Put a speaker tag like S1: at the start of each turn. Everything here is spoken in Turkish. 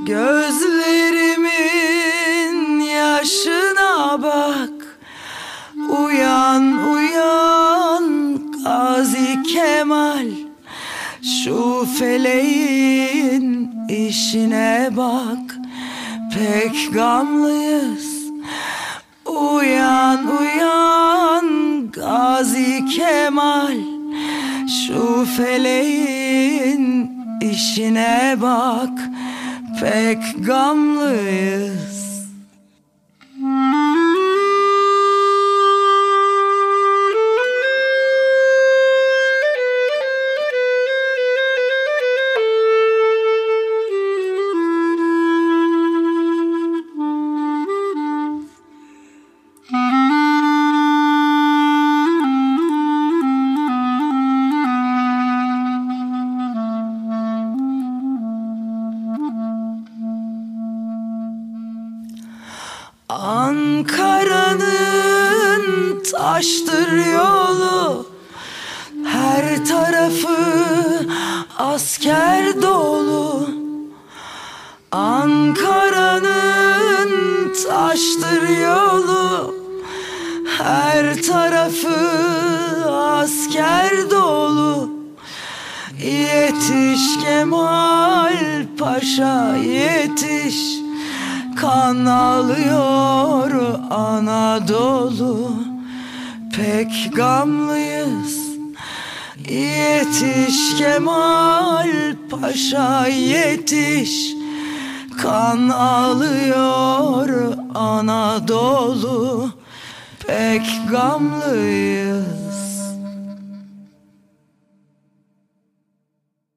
S1: Gözlerimin yaşına bak. Uyan uyan Gazi Kemal, şu feleğin işine bak. Pek gamlıyız. Uyan uyan Gazi Kemal, şu feleğin işine bak. Pek gamlıyız. Ankara'nın taştır yolu, her tarafı asker dolu. Ankara'nın taştır yolu, her tarafı asker dolu. Yetiş Kemal Paşa yetiş, kan alıyor Anadolu. Pek gamlıyız. Yetiş Kemal Paşa yetiş, kan alıyor Anadolu. Pek gamlıyız.